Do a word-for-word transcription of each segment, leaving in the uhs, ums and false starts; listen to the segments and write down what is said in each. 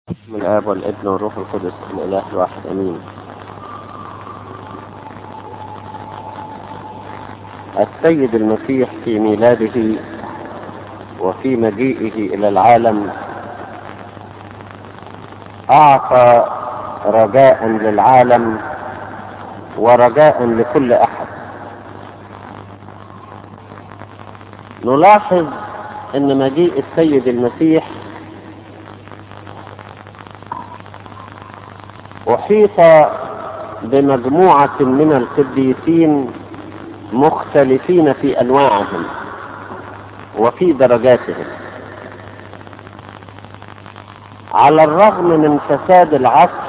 من الآب والابن والروح القدس الإله الواحد أمين. السيد المسيح في ميلاده وفي مجيئه إلى العالم أعطى رجاء للعالم ورجاء لكل أحد. نلاحظ أن مجيء السيد المسيح أحيط بمجموعة من القديسين مختلفين في أنواعهم وفي درجاتهم، على الرغم من فساد العصر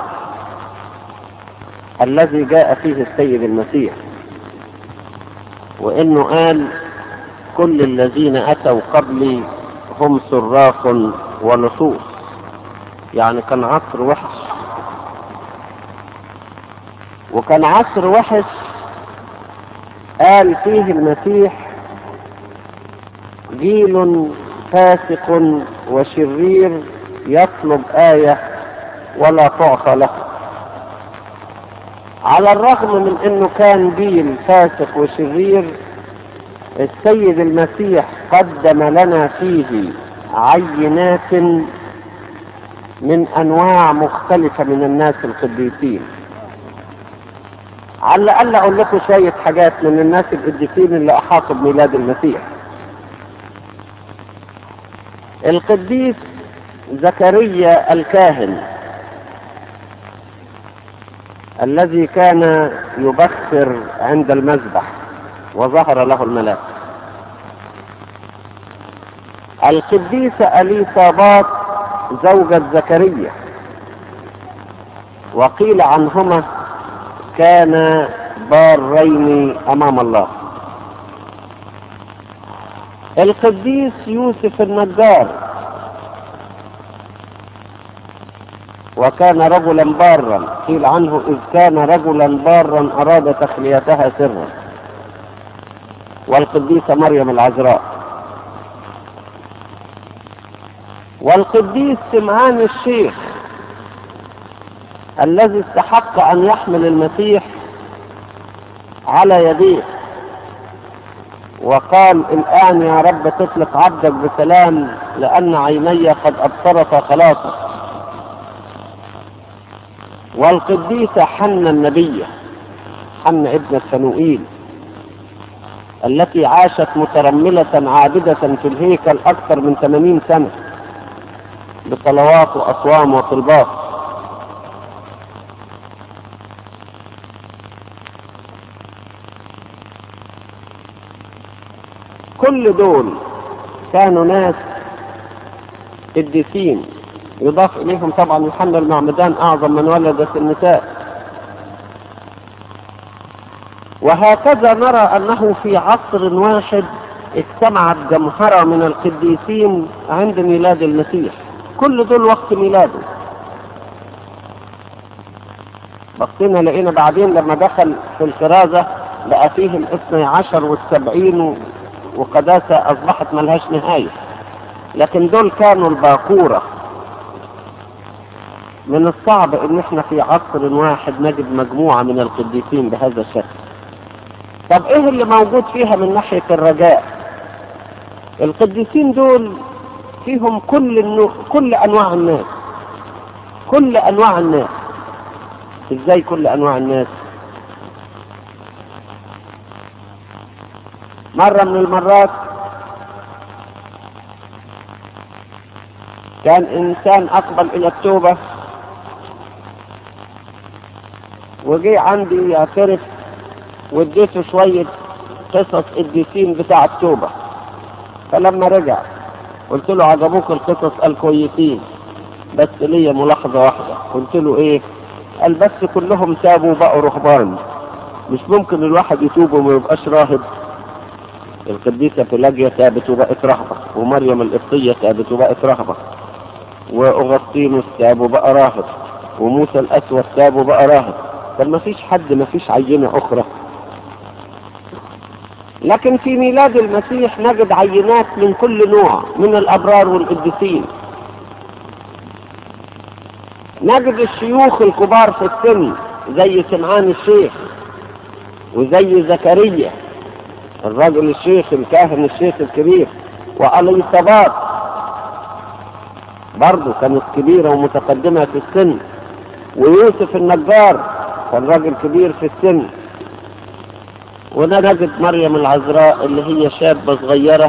الذي جاء فيه السيد المسيح، وإنه قال: كل الذين أتوا قبلي هم صراخ ولصوص. يعني كان عصر وحش، وكان عصر وحش قال فيه المسيح: جيل فاسق وشرير يطلب آية ولا تعطى له. على الرغم من انه كان جيل فاسق وشرير، السيد المسيح قدم لنا فيه عينات من انواع مختلفة من الناس القديسين. على الأقل أقول لكم شوية حاجات من الناس القديسين اللي أحاطوا بميلاد المسيح. القديس زكريا الكاهن الذي كان يبخر عند المذبح وظهر له الملاك. القديسة أليصابات زوجة زكريا، وقيل عنهما كان بارين أمام الله. القديس يوسف النجار، وكان رجلا بارا، قيل عنه: إذ كان رجلا بارا أراد تخليتها سرا. والقديسة مريم العذراء. والقديس سمعان الشيخ الذي استحق أن يحمل المسيح على يديه وقال: الآن يا رب تطلق عبدك بسلام، لأن عيني قد أبصرت خلاصك. والقديسة حنة النبية، حنة ابنة فنوئيل، التي عاشت مترملة عابدة في الهيكل أكثر من ثمانين سنة بصلوات وأصوام وطلبات. كل دول كانوا ناس قديسين، يضاف إليهم طبعا يوحنا المعمدان أعظم من ولدت النساء. وهكذا نرى أنه في عصر واحد اجتمعت جمهرة من القديسين عند ميلاد المسيح، كل دول وقت ميلاده. بصينا لقينا بعدين لما دخل في الكرازة لقى فيهم اثني عشر والسبعين وقداسة أصبحت ملهاش نهاية، لكن دول كانوا الباقورة. من الصعب ان احنا في عصر واحد نجد مجموعة من القديسين بهذا الشكل. طب ايه اللي موجود فيها من ناحية الرجاء؟ القديسين دول فيهم كل النوع، كل انواع الناس، كل انواع الناس. ازاي كل انواع الناس؟ مرة من المرات كان انسان اقبل الى التوبة وجي عندي يعترف، واديته شوية قصص قديسين بتاع التوبة. فلما رجع قلت له: عجبوك القصص؟ قال: كويسين، بس ليا ملاحظة واحدة. قلت له: ايه؟ قال: بس كلهم تابوا بقوا رهبان، مش ممكن الواحد يتوب وما يبقاش راهب. القديسة بيلاجيا تابت وبقت رهبة، ومريم القبطية تابت وبقت رهبة، وأغسطينوس تاب وبقى راهب، وموسى الأسود تاب وبقى راهب. طب ما فيش حد، ما فيش عينة أخرى. لكن في ميلاد المسيح نجد عينات من كل نوع من الأبرار والقديسين. نجد الشيوخ الكبار في السن زي سمعان الشيخ وزي زكريا الرجل الشيخ الكاهن الشيخ الكبير، وأليصابات برضه كانت كبيرة ومتقدمة في السن، ويوسف النجار كان راجل كبير في السن، ونجد مريم العذراء اللي هي شابة صغيرة،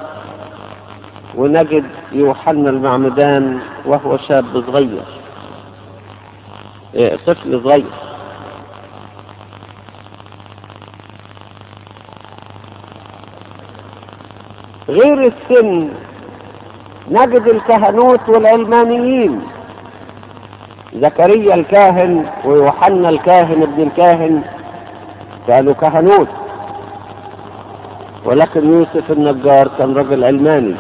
ونجد يوحنا المعمدان وهو شاب صغير، إيه طفل صغير. غير السن نجد الكهنوت والعلمانيين، زكريا الكاهن ويوحنا الكاهن ابن الكاهن كانوا كهنوت، ولكن يوسف النجار كان رجل علماني،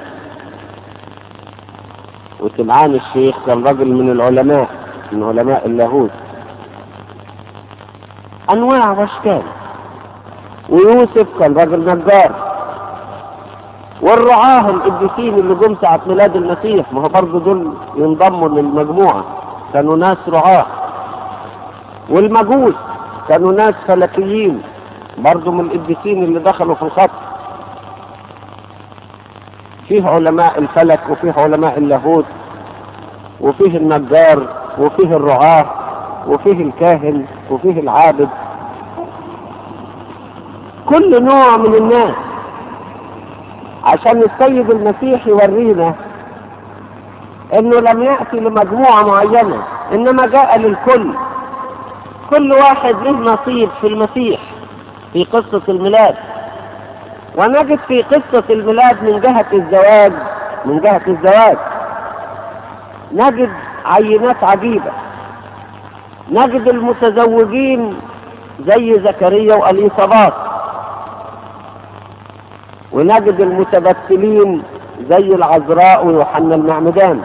وسمعان الشيخ كان رجل من العلماء من علماء اللاهوت. انواع واشكال. ويوسف كان رجل نجار، والرعاه القديسين اللي جم ساعة ميلاد المسيح ما هو برضه دول ينضموا للمجموعة، كانوا ناس رعاه. والمجوس كانوا ناس فلكيين برضه من القديسين اللي دخلوا في الخط. فيه علماء الفلك وفيه علماء اللاهوت وفيه النجار وفيه الرعاه وفيه الكاهن وفيه العابد، كل نوع من الناس، عشان السيد المسيح يورينا انه لم يأتي لمجموعة معينة، انما جاء للكل. كل واحد له نصيب في المسيح في قصة الميلاد. ونجد في قصة الميلاد من جهة الزواج من جهة الزواج نجد عينات عجيبة. نجد المتزوجين زي زكريا وأليصابات، ونجد المتبتلين زي العذراء ويوحنا المعمدان،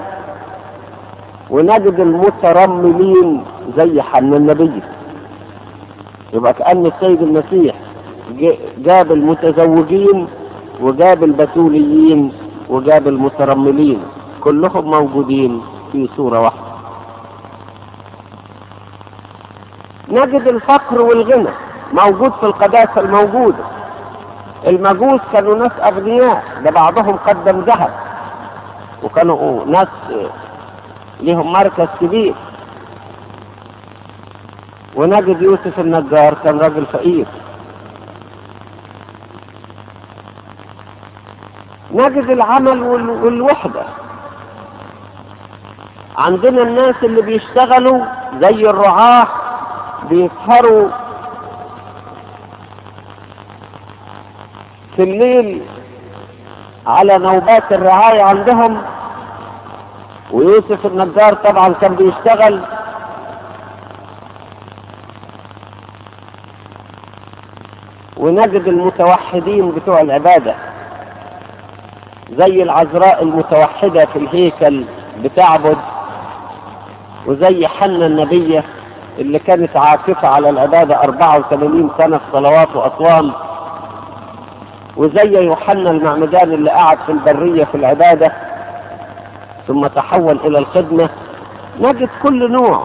ونجد المترملين زي حنا النبي. يبقى كأن السيد المسيح جاب المتزوجين وجاب البتوليين وجاب المترملين، كلهم موجودين في صورة واحدة. نجد الفقر والغنى موجود في القداسة الموجودة. المجوس كانوا ناس أغنياء، ده بعضهم قدم ذهب، وكانوا ناس لهم مركز كبير. ونجد يوسف النجار كان راجل فقير. نجد العمل والوحدة. عندنا الناس اللي بيشتغلوا زي الرعاة بيسهروا في الليل على نوبات الرعاية عندهم، ويوسف النجار طبعا كان بيشتغل. ونجد المتوحدين بتوع العبادة زي العذراء المتوحدة في الهيكل بتعبد، وزي حنا النبية اللي كانت عاكفة على العبادة أربعة وثمانين سنة في صلوات وأصوام، وزي يوحنا المعمدان اللي قعد في البرية في العبادة ثم تحول إلى الخدمة. نجد كل نوع،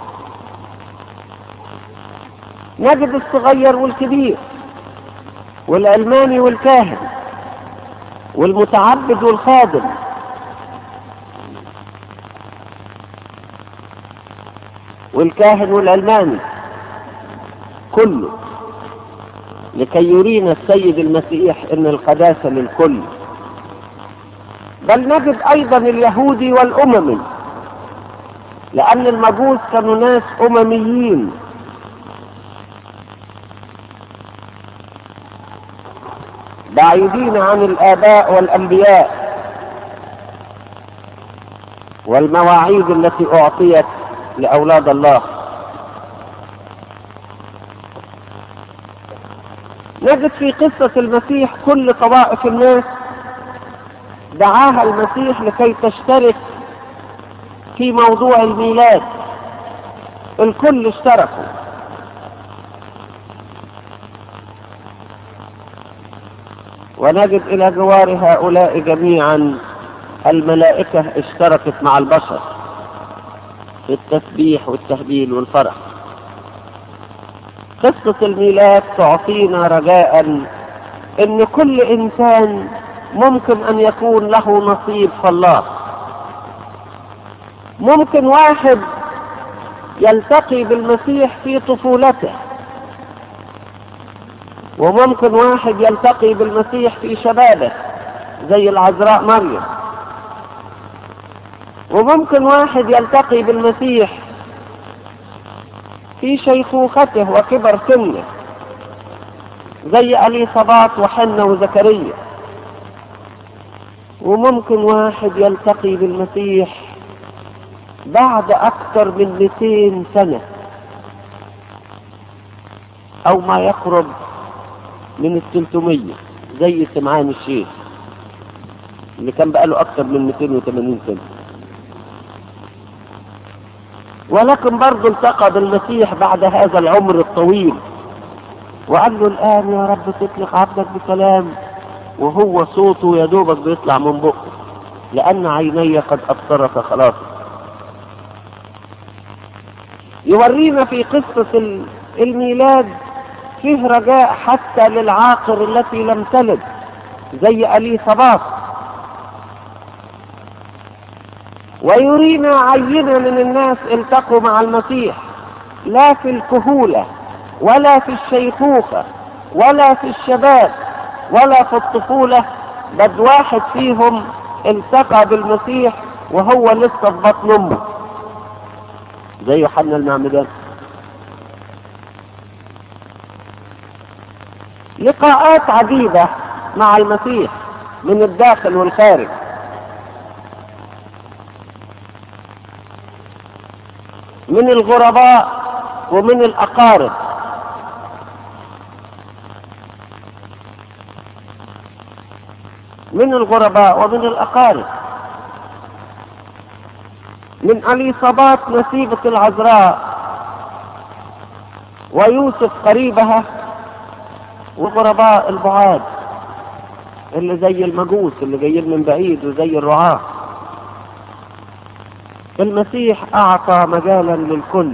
نجد الصغير والكبير والعلماني والكاهن والمتعبد والخادم. والكاهن والعلماني كله، لكي يرينا السيد المسيح ان القداسة للكل. بل نجد ايضا اليهودي والاممي، لان المجوس كانوا ناس امميين، بعيدين عن الآباء والأنبياء والمواعيد التي أعطيت لأولاد الله. نجد في قصة المسيح كل طوائف الناس دعاها المسيح لكي تشترك في موضوع الميلاد، الكل اشتركوا. ونجد إلى جوار هؤلاء جميعا الملائكة اشتركت مع البشر، في التسبيح والتهليل والفرح. قصة الميلاد تعطينا رجاء ان كل انسان ممكن ان يكون له نصيب في الله. ممكن واحد يلتقي بالمسيح في طفولته، وممكن واحد يلتقي بالمسيح في شبابه زي العذراء مريم، وممكن واحد يلتقي بالمسيح في شيخوخته وكبر سنه زي اليصابات وحنة وزكريا، وممكن واحد يلتقي بالمسيح بعد اكثر من مئتين سنة او ما يقرب من الثلاثمية زي سمعان الشيخ اللي كان بقاله اكثر من مئتين وثمانين سنة. ولكن برضه التقى بالمسيح بعد هذا العمر الطويل وقال له الآن يا رب تطلق عبدك بسلام، وهو صوته يا دوبك بيطلع من بقه لأن عيني قد أبصرت خلاص. يورينا في قصة الميلاد فيه رجاء حتى للعاقر التي لم تلد زي اليصابات، ويرينا عينة من الناس التقوا مع المسيح لا في الكهولة ولا في الشيخوخة ولا في الشباب ولا في الطفولة، بل واحد فيهم التقى بالمسيح وهو لسه في بطن امه زي يوحنا المعمدان. لقاءات عديدة مع المسيح من الداخل والخارج. من الغرباء ومن الأقارب، من الغرباء ومن الأقارب، من اليصابات نسيبة العذراء ويوسف قريبها، وغرباء البعاد اللي زي المجوس اللي جايين من بعيد وزي الرعاة. المسيح أعطى مجالا للكل،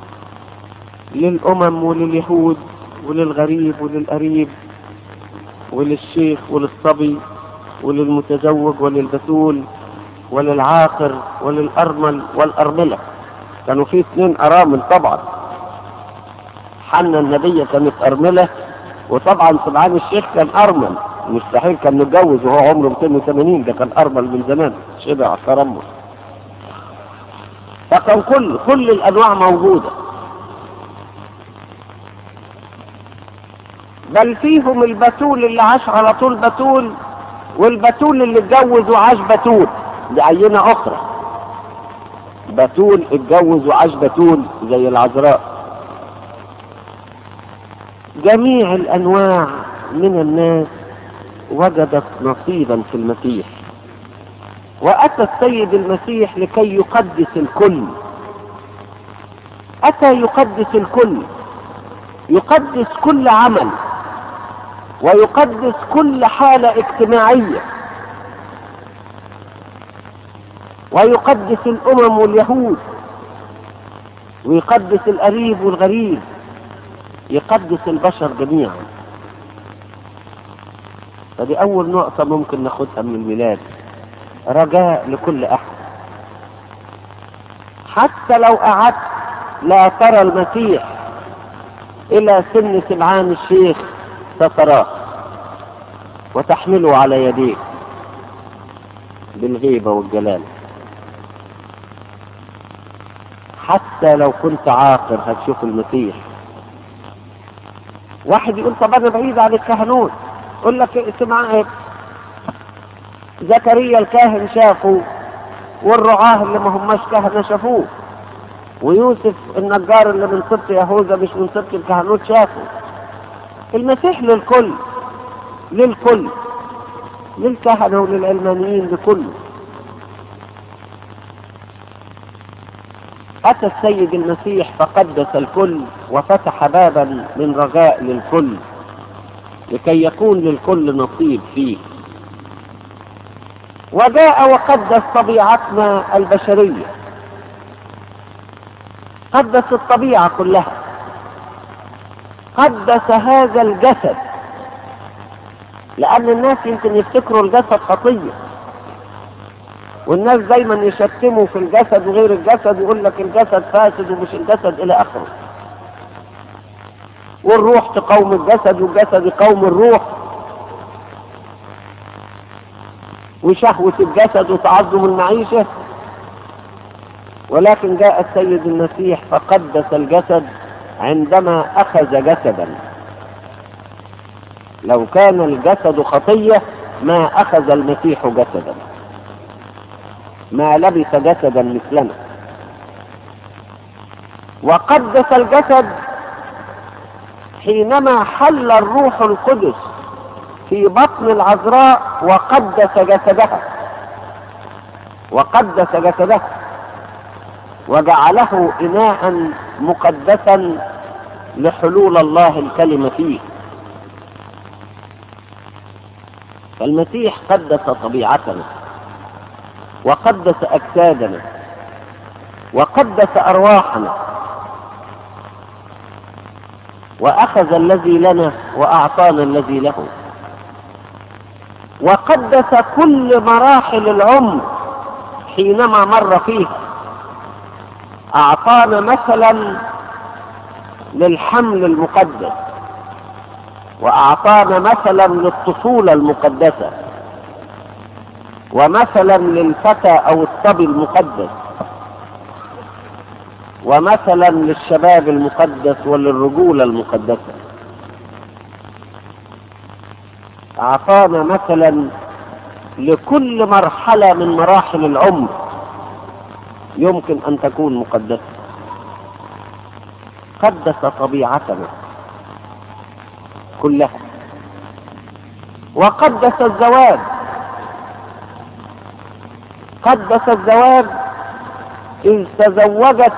للأمم ولليهود وللغريب وللقريب وللشيخ وللصبي وللمتزوج وللبتول وللعاقر وللأرمل والأرملة. كانوا في اثنين أرامل طبعا، حنا النبي كانت أرملة، وطبعا سمعان الشيخ كان أرمل، مستحيل كان متجوز وهو عمره مئتين وثمانين، ده كان أرمل من زمان شبع ترمل. فكان كل كل الأنواع موجودة، بل فيهم البتول اللي عاش على طول بتول، والبتول اللي اتجوز وعاش بتول، دي عينة أخرى. بتول اتجوز وعاش بتول زي العذراء. جميع الأنواع من الناس وجدت نصيبا في المسيح، وأتى السيد المسيح لكي يقدس الكل. أتى يقدس الكل، يقدس كل عمل، ويقدس كل حالة اجتماعية، ويقدس الأمم واليهود، ويقدس القريب والغريب، يقدس البشر جميعا. فدي أول نقطة ممكن ناخدها من الميلاد، رجاء لكل أحد. حتى لو قعدت لا ترى المسيح إلى سن سمعان الشيخ ستراه وتحمله على يديك بالهيبة والجلال. حتى لو كنت عاقر هتشوف المسيح. واحد يقول طب أنا بعيد عن الكهنوت، يقول لك سمع زكريا الكاهن شافه، والرعاه اللي ما هماش كهنة شافوه، ويوسف النجار اللي من سبط يهوذا مش من سبط الكهنوت شافه. المسيح للكل، للكل، للكهنة وللعلمانيين، لكل. أتى السيد المسيح فقدس الكل وفتح بابا من رجاء للكل لكي يكون للكل نصيب فيه. وجاء وقدس طبيعتنا البشرية، قدس الطبيعة كلها، قدس هذا الجسد، لأن الناس يمكن يفتكروا الجسد خطية، والناس دايما يشتموا في الجسد وغير الجسد، يقول لك الجسد فاسد ومش الجسد إلى آخره، والروح تقوم الجسد والجسد يقوم الروح، وشهوة الجسد وتعظم المعيشة. ولكن جاء السيد المسيح فقدس الجسد عندما أخذ جسدا. لو كان الجسد خطية ما أخذ المسيح جسدا، ما لبس جسدا مثلنا. وقدس الجسد حينما حل الروح القدس في بطن العذراء وقدس جسدها، وقدس جسدها وجعله إناء مقدسا لحلول الله الكلمة فيه. فالمسيح قدس طبيعتنا، وقدس أجسادنا، وقدس أرواحنا، وأخذ الذي لنا وأعطانا الذي له، وقدس كل مراحل العمر حينما مر فيها. أعطانا مثلا للحمل المقدس، وأعطانا مثلا للطفولة المقدسة، ومثلا للفتى أو الصبي المقدس، ومثلا للشباب المقدس وللرجولة المقدسة. أعطانا مثلا لكل مرحلة من مراحل العمر يمكن أن تكون مقدسة. قدس طبيعتنا كلها، وقدس الزواج. قدس الزواج إذ تزوجت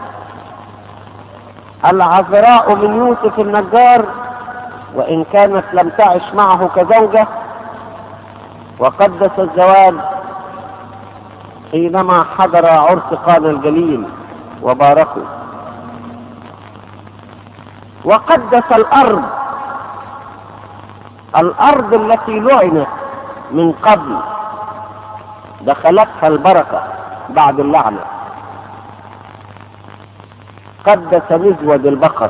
العذراء من يوسف النجار، وإن كانت لم تعش معه كزوجة. وقدس الزواج حينما حضر عرس قانا الجليل وباركوا. وقدس الأرض، الأرض التي لعنت من قبل دخلتها البركة بعد اللعنة. قدس مزود البقر،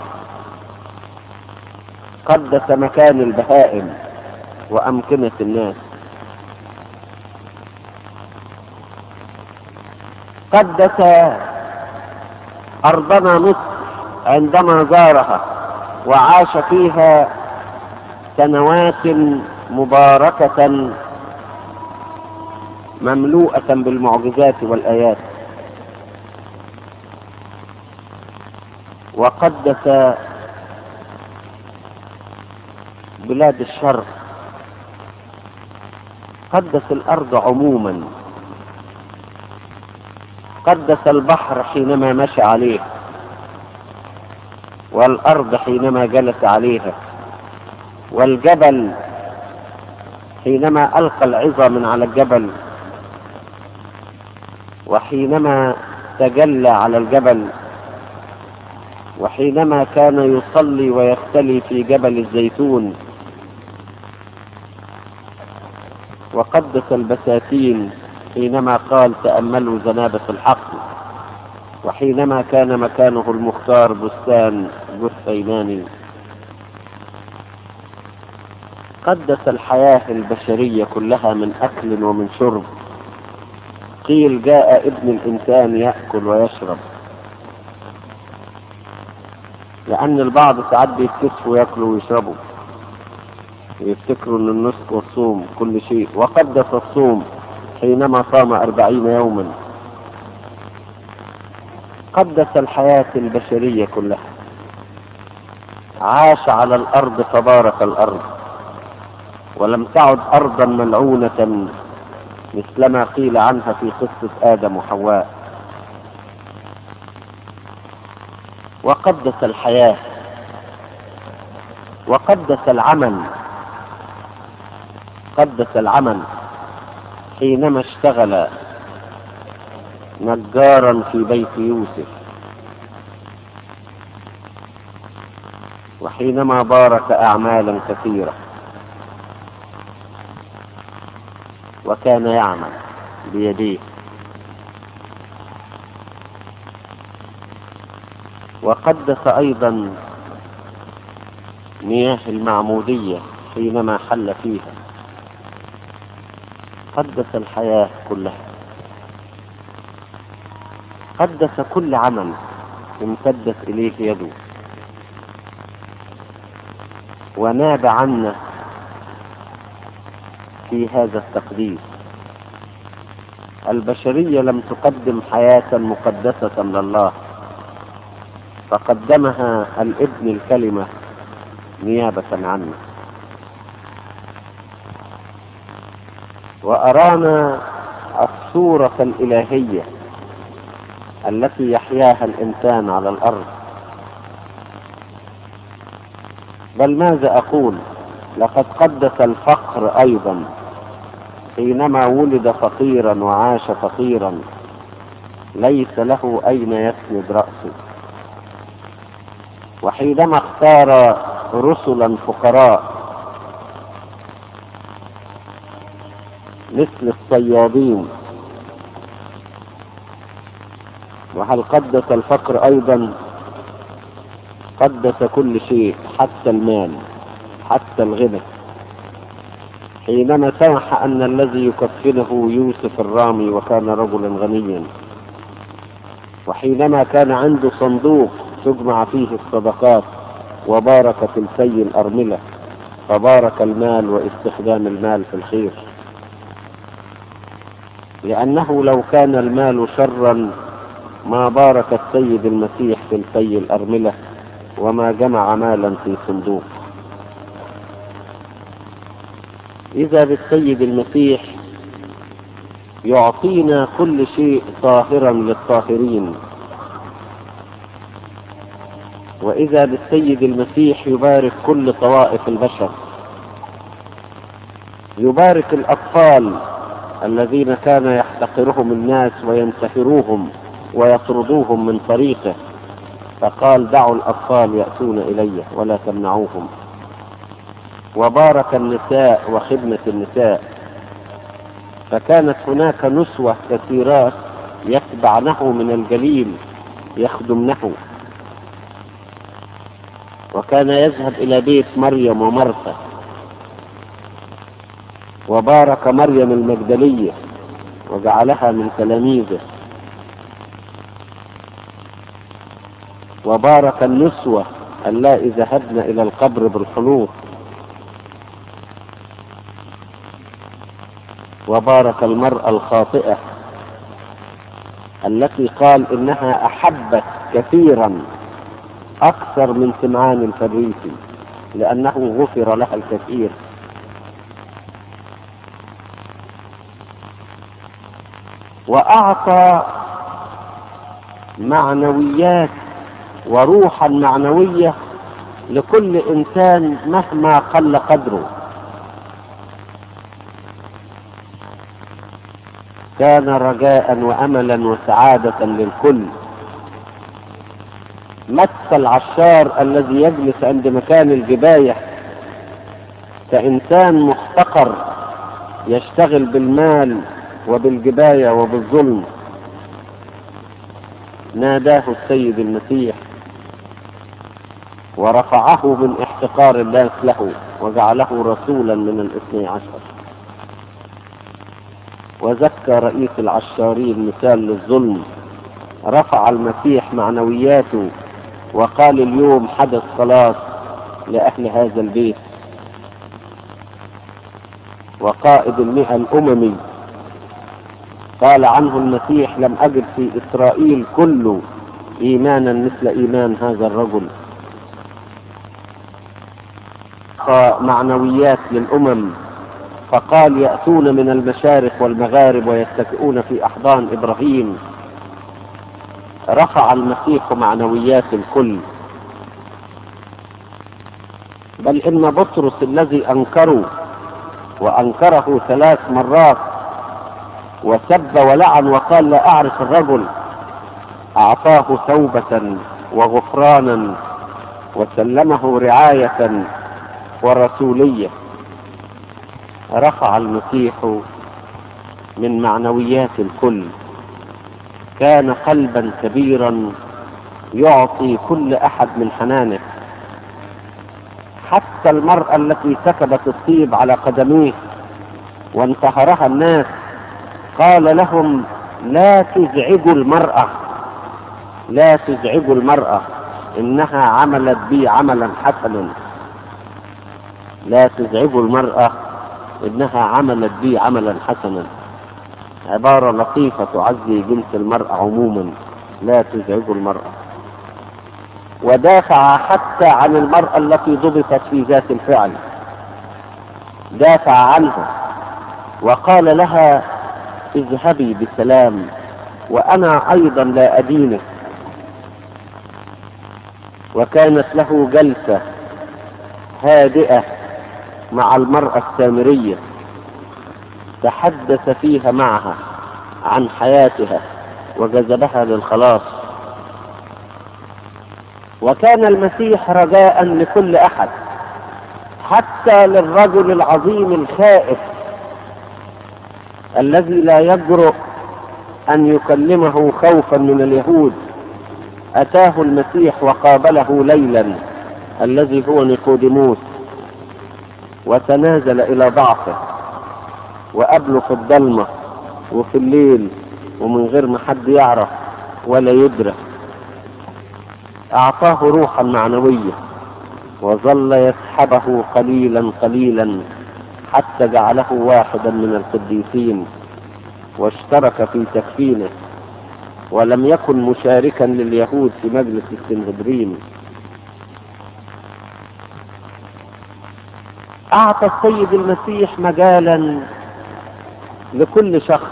قدس مكان البهائم وأمكنة الناس. قدس أرضنا مصر عندما زارها وعاش فيها سنوات مباركة مملوءة بالمعجزات والآيات. وقدس بلاد الشرق، قدس الأرض عموما، قدس البحر حينما مشى عليه، والأرض حينما جلس عليها، والجبل حينما ألقى العظة من على الجبل، وحينما تجلى على الجبل، وحينما كان يصلي ويختلي في جبل الزيتون. وقدس البساتين حينما قال تأملوا زنابة الحقل، وحينما كان مكانه المختار بستان جثيناني. قدس الحياة البشرية كلها من أكل ومن شرب. قيل جاء ابن الإنسان يأكل ويشرب، لأن البعض ساعات بيتكسفوا يأكلوا ويشربوا ويفتكروا أن النسك والصوم كل شيء. وقدس الصوم حينما صام أربعين يوما. قدس الحياة البشرية كلها. عاش على الأرض فبارك الأرض، ولم تعد أرضا ملعونة مثلما قيل عنها في قصة آدم وحواء. وقدس الحياة، وقدس العمل. قدس العمل حينما اشتغل نجارا في بيت يوسف، وحينما بارك أعمالا كثيرة وكان يعمل بيديه، وقدس أيضا مياه المعمودية حينما حل فيها، قدس الحياة كلها، قدس كل عمل امتدت إليه يده، وناب عنا في هذا التقديس. البشرية لم تقدم حياة مقدسة لله، فقدمها الابن الكلمة نيابة عنا، وأرانا الصورة الإلهية التي يحياها الإنسان على الأرض. بل ماذا أقول، لقد قدس الفقر أيضا حينما ولد فقيرا وعاش فقيرا ليس له أين يسند رأسه، وحينما اختار رسلا فقراء مثل الصيادين. وهل قدس الفقر أيضا؟ قدس كل شيء، حتى المال، حتى الغنى، حينما سمح أن الذي يكفنه يوسف الرامي وكان رجلا غنيا، وحينما كان عنده صندوق تجمع فيه الصدقات وبارك تلفي الأرملة، فبارك المال واستخدام المال في الخير، لأنه لو كان المال شرا ما بارك السيد المسيح تلفي الأرملة وما جمع مالا في صندوق. إذا بالسيد المسيح يعطينا كل شيء طاهرا للطاهرين، وإذا بالسيد المسيح يبارك كل طوائف البشر، يبارك الأطفال الذين كان يحتقرهم الناس وينتحروهم ويطردوهم من طريقه، فقال دعوا الأطفال يأتون إلي ولا تمنعوهم. وبارك النساء وخدمة النساء، فكانت هناك نسوة كثيرات يتبعنه من الجليل يخدمنه، وكان يذهب إلى بيت مريم ومرثا. وبارك مريم المجدلية وجعلها من تلاميذه، وبارك النسوة اللائي ذهبن إلى القبر بالحنوط، وبارك المرأة الخاطئة التي قال إنها أحبت كثيرا أكثر من سمعان الفريسي لأنه غفر لها الكثير. وأعطى معنويات وروحا معنوية لكل إنسان مهما قل قدره. كان رجاء وأملا وسعادة للكل. مثل العشار الذي يجلس عند مكان الجباية كإنسان محتقر يشتغل بالمال وبالجباية وبالظلم، ناداه السيد المسيح ورفعه من احتقار الناس له وجعله رسولا من الاثني عشر. وزكى رئيس العشارين مثال للظلم، رفع المسيح معنوياته وقال اليوم حدث خلاص لأهل هذا البيت. وقائد المئة الأممي قال عنه المسيح لم أجد في إسرائيل كله إيمانا مثل إيمان هذا الرجل. معنويات للأمم، فقال يأتون من المشارق والمغارب ويتكئون في أحضان إبراهيم. رفع المسيح معنويات الكل. بل إن بطرس الذي أنكره وأنكره ثلاث مرات وسب ولعن وقال لا أعرف الرجل، أعطاه توبة وغفرانا وسلمه رعاية ورسولية. رفع المسيح من معنويات الكل، كان قلبا كبيرا يعطي كل أحد من حنانه، حتى المرأة التي سكبت الطيب على قدميه وانتهرها الناس قال لهم: لا تزعجوا المرأة، لا تزعجوا المرأة، إنها عملت بي عملا حسنا. لا تزعجوا المرأة، إنها عملت بي عملا حسنا. عبارة لطيفة تعزي جنس المرأة عموما. لا تزعجوا المرأة. ودافع حتى عن المرأة التي ضبطت في ذات الفعل، دافع عنها وقال لها: اذهبي بسلام وأنا أيضا لا أدينك. وكانت له جلسة هادئة مع المرأة السامرية، تحدث فيها معها عن حياتها وجذبها للخلاص. وكان المسيح رجاء لكل أحد، حتى للرجل العظيم الخائف الذي لا يجرؤ أن يكلمه خوفا من اليهود. أتاه المسيح وقابله ليلا الذي هو نيقوديموس، وتنازل إلى ضعفه وقابله في الضلمة وفي الليل ومن غير ما حد يعرف ولا يدرك. أعطاه روحا معنوية وظل يسحبه قليلا قليلا حتى جعله واحدا من القديسين، واشترك في تكفينه، ولم يكن مشاركا لليهود في مجلس السنهدرين. أعطى السيد المسيح مجالا لكل شخص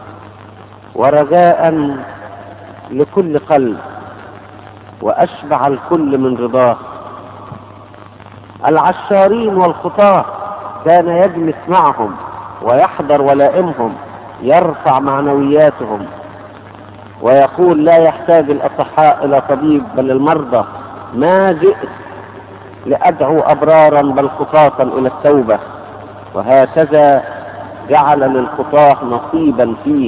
ورجاء لكل قلب، وأشبع الكل من رضاه. العشارين والخطاة كان يجلس معهم ويحضر ولائمهم، يرفع معنوياتهم ويقول: لا يحتاج الأصحاء إلى طبيب بل المرضى، ما جئت لأدعو أبرارا بل خطاة إلى التوبة. وهكذا جعل للخطاة نصيبا فيه،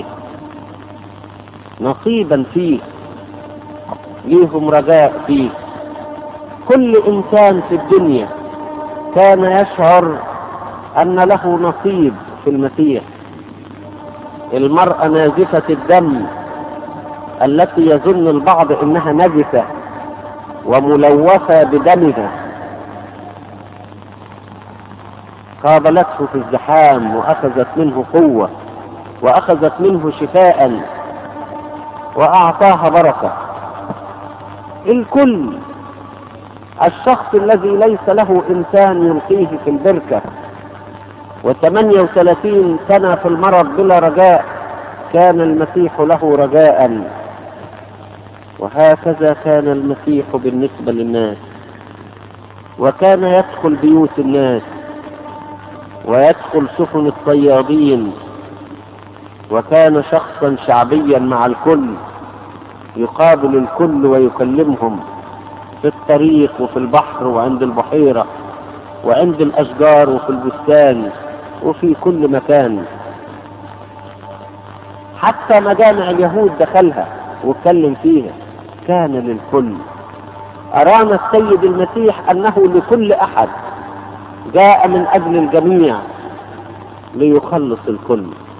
نصيبا فيه، ليهم رجاء فيه. كل إنسان في الدنيا كان يشعر أن له نصيب في المسيح. المرأة نازفة الدم التي يظن البعض إنها نجسة وملوثة بدمها، قابلته في الزحام وأخذت منه قوة وأخذت منه شفاء وأعطاها بركة. الكل، الشخص الذي ليس له إنسان يلقيه في البركة وثمانية وثلاثين سنة في المرض بلا رجاء، كان المسيح له رجاء. وهكذا كان المسيح بالنسبة للناس، وكان يدخل بيوت الناس ويدخل سفن الصيادين، وكان شخصا شعبيا مع الكل، يقابل الكل ويكلمهم في الطريق وفي البحر وعند البحيرة وعند الأشجار وفي البستان وفي كل مكان. حتى مجامع اليهود دخلها واتكلم فيها، كان للكل. أرانا السيد المسيح أنه لكل أحد، جاء من أجل الجميع ليخلص الكل،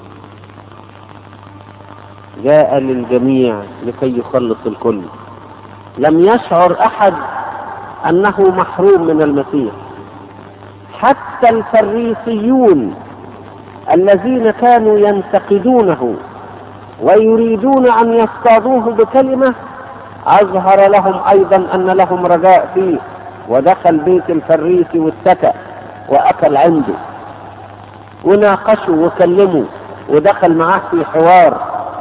جاء للجميع لكي يخلص الكل. لم يشعر أحد أنه محروم من المسيح. حتى الفريسيون الذين كانوا ينتقدونه ويريدون أن يصطادوه بكلمة، أظهر لهم أيضا أن لهم رجاء فيه، ودخل بيت الفريسي واتكأ وأكل عنده وناقشوا وكلموا ودخل معه في حوار.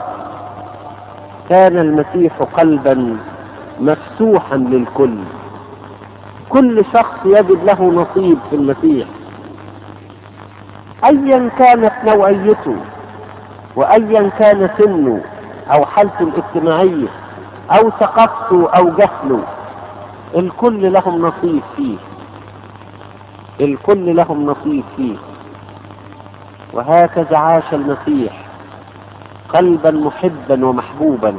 كان المسيح قلبا مفتوحا للكل، كل شخص يجد له نصيب في المسيح، أيا كانت نوعيته وأيا كان سنه أو حالته الاجتماعية أو ثقافته أو جهله. الكل لهم نصيب فيه، الكل لهم نصيب فيه. وهكذا عاش المسيح قلبا محبا ومحبوبا،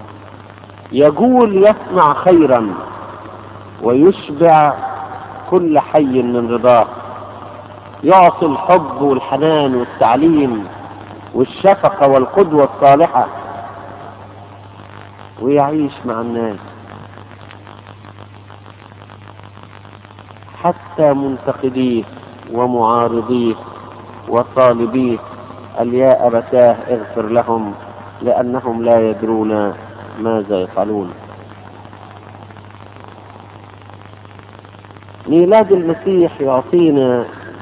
يقول يصنع خيرا ويشبع كل حي من رضاه، يعطي الحب والحنان والتعليم والشفقة والقدوة الصالحة، ويعيش مع الناس حتى منتقديه ومعارضيه وطالبيه قال يا أبتاه اغفر لهم لأنهم لا يدرون ماذا يفعلون. ميلاد المسيح يعطينا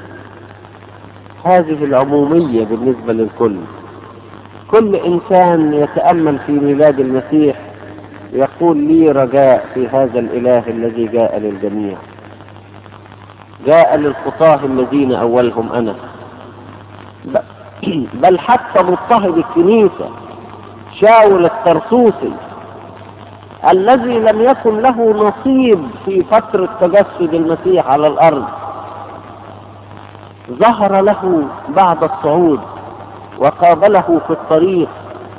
هذه العمومية بالنسبة للكل. كل إنسان يتأمل في ميلاد المسيح يقول لي رجاء في هذا الإله الذي جاء للجميع، جاء للخطاة الذين أولهم أنا، بل حتى مضطهد الكنيسة شاول الطرسوسي الذي لم يكن له نصيب في فترة تجسد المسيح على الأرض، ظهر له بعد الصعود وقابله في الطريق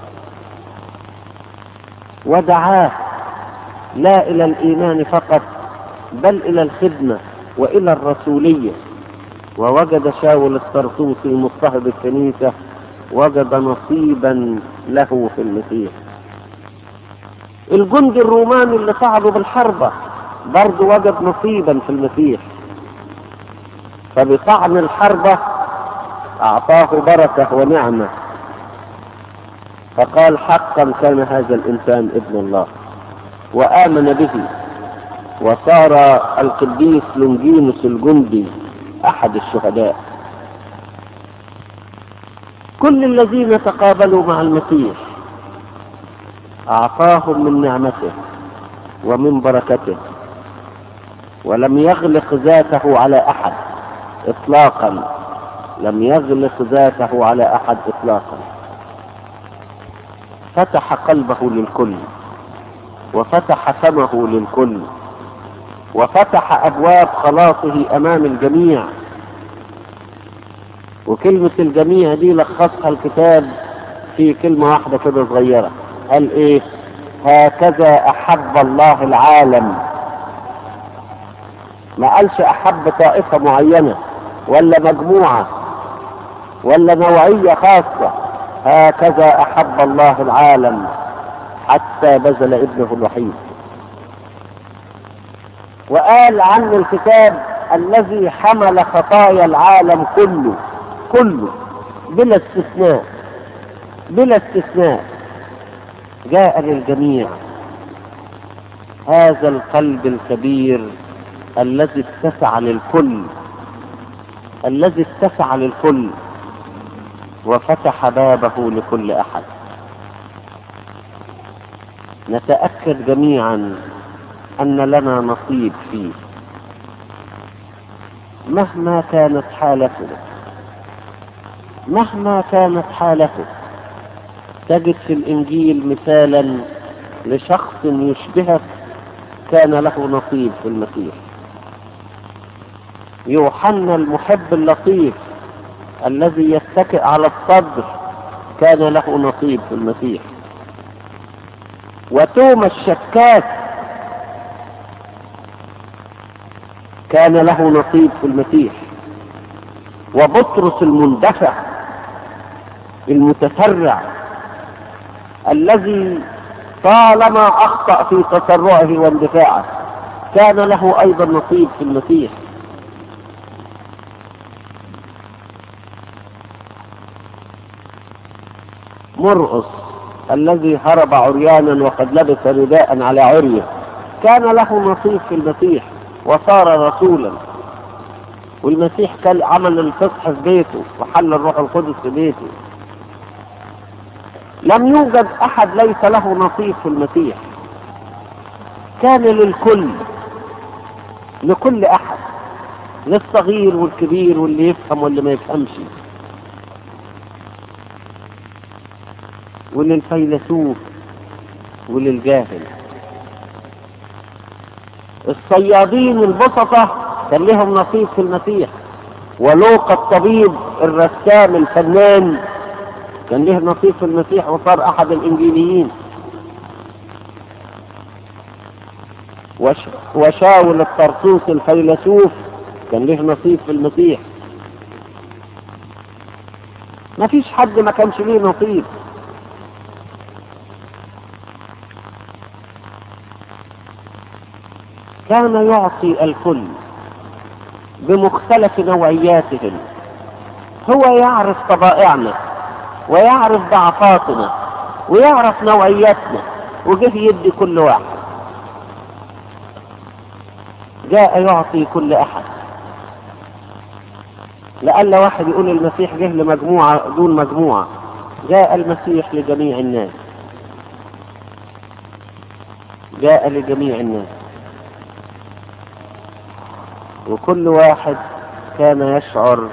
ودعاه لا إلى الإيمان فقط بل إلى الخدمة وإلى الرسولية. ووجد شاول الطرسوسي مضطهد الكنيسة وجد نصيبا له في المسيح. الجندي الروماني اللي صعدوا بالحربة برضه وجد نصيبا في المسيح، فبطعن الحربة أعطاه بركة ونعمة، فقال حقا كان هذا الإنسان ابن الله، وآمن به، وصار القديس لونجينوس الجندي أحد الشهداء. كل الذين تقابلوا مع المسيح أعطاهم من نعمته ومن بركته، ولم يغلق ذاته على أحد إطلاقا، لم يغلق ذاته على أحد إطلاقا. فتح قلبه للكل، وفتح فمه للكل، وفتح أبواب خلاصه أمام الجميع. وكلمة الجميع دي لخصها الكتاب في كلمة واحدة كده صغيرة، قال إيه؟ هكذا أحب الله العالم. ما قالش أحب طائفة معينة ولا مجموعة ولا نوعية خاصة، هكذا أحب الله العالم حتى بذل ابنه الوحيد. وقال عنه الكتاب الذي حمل خطايا العالم كله كله بلا استثناء بلا استثناء جاء للجميع. هذا القلب الكبير الذي اتسع للكل، الذي اتسع للكل وفتح بابه لكل أحد. نتأكد جميعا أن لنا نصيب فيه مهما كانت حالتنا، مهما كانت حالته. تجد في الإنجيل مثالا لشخص يشبهك كان له نصيب في المسيح. يوحنا المحب اللطيف الذي يتكئ على الصدر كان له نصيب في المسيح. وتوما الشكاك كان له نصيب في المسيح. وبطرس المندفع المتسرع الذي طالما أخطأ في تسرعه واندفاعه كان له أيضا نصيب في المسيح. مرقس الذي هرب عريانا وقد لبس رداء على عريه كان له نصيب في المسيح وصار رسولا. والمسيح كان عمل الفصح في بيته وحل الروح القدس في بيته. لم يوجد أحد ليس له نصيب في المسيح، كان للكل، لكل أحد، للصغير والكبير واللي يفهم واللي ما يفهمش، وللفيلسوف وللجاهل. الصيادين البسطة كان لهم نصيب في المسيح، ولوقا الطبيب الرسام الفنان كان له نصيب في المسيح وصار أحد الإنجيليين. وش وشاول الطرطوس الفيلسوف كان له نصيب في المسيح. ما فيش حد ما كانش ليه نصيب. كان يعطي الكل بمختلف نوعياتهم. هو يعرف طبائعنا ويعرف ضعفاتنا ويعرف نوعياتنا، وجه يدي كل واحد. جاء يعطي كل أحد. لأن واحد يقول المسيح جه لمجموعة دون مجموعة. جاء المسيح لجميع الناس، جاء لجميع الناس، وكل واحد كان يشعر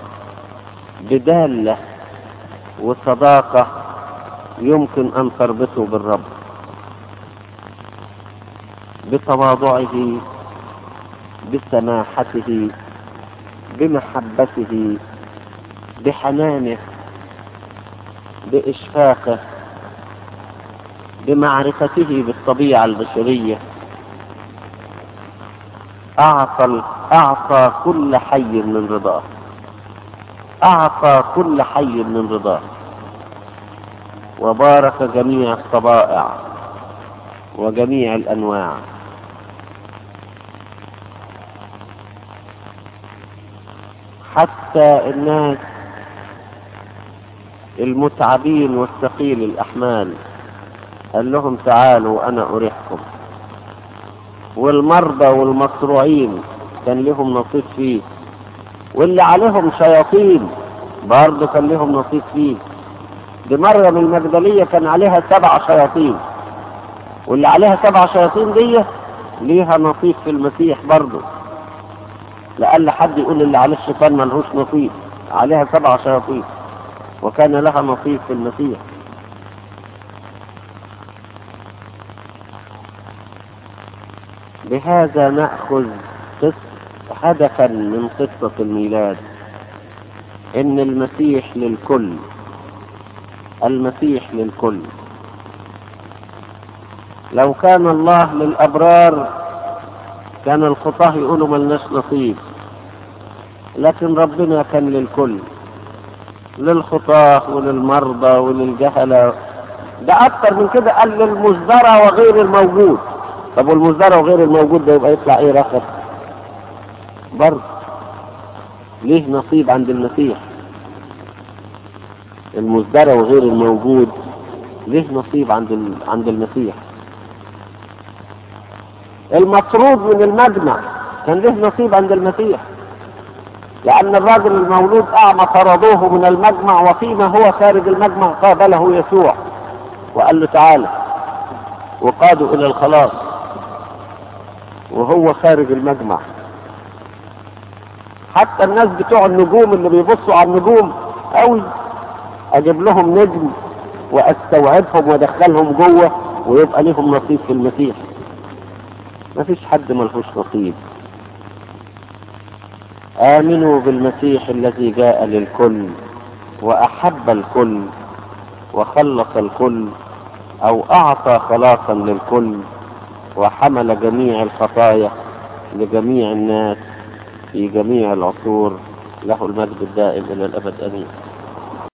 بدالة وصداقة يمكن أن تربطه بالرب، بتواضعه، بسماحته، بمحبته، بحنانه، بإشفاقه، بمعرفته بالطبيعة البشرية. أعطى أعطى كل حي من رضاه، أعطى كل حي من رضاه، وبارك جميع الطبائع وجميع الأنواع. حتى الناس المتعبين والثقيل الأحمال قال لهم تعالوا أنا أريحكم. والمرضى والمصروعين كان لهم نصيب فيه، واللي عليهم شياطين برضه كان لهم نصيب فيه. دي مريم المجدلية كان عليها سبع شياطين، واللي عليها سبع شياطين دي ليها نصيب في المسيح برضه. لأن حد يقول اللي عليه الشيطان ملهوش نصيب، عليها سبع شياطين وكان لها نصيب في المسيح. بهذا نأخذ هدفا من قصة الميلاد، إن المسيح للكل، المسيح للكل. لو كان الله للأبرار كان الخطاه يقولوا ملناش نصيب، لكن ربنا كان للكل، للخطاه وللمرضى وللجهلة. ده أكتر من كده، قال للمزدرى وغير الموجود. طب والمزدرى وغير الموجود ده يبقى يطلع ايه رخص؟ برضه ليه نصيب عند المسيح. المزدرى وغير الموجود ليه نصيب عند عند المسيح. المطرود من المجمع كان له نصيب عند المسيح، لأن الراجل المولود أعمى طردوه من المجمع، وفيما هو خارج المجمع قابله يسوع وقال له تعالى، وقادوا إلى الخلاص وهو خارج المجمع. حتى الناس بتوع النجوم اللي بيبصوا على النجوم قوي، أجيب لهم نجم وأستوعبهم وأدخلهم جوه ويبقى لهم نصيب في المسيح. ما فيش حد ملهوش نصيب. آمنوا بالمسيح الذي جاء للكل وأحب الكل وخلص الكل، أو أعطى خلاصا للكل وحمل جميع الخطايا لجميع الناس في جميع العصور. له المجد الدائم إلى الأبد. آمين.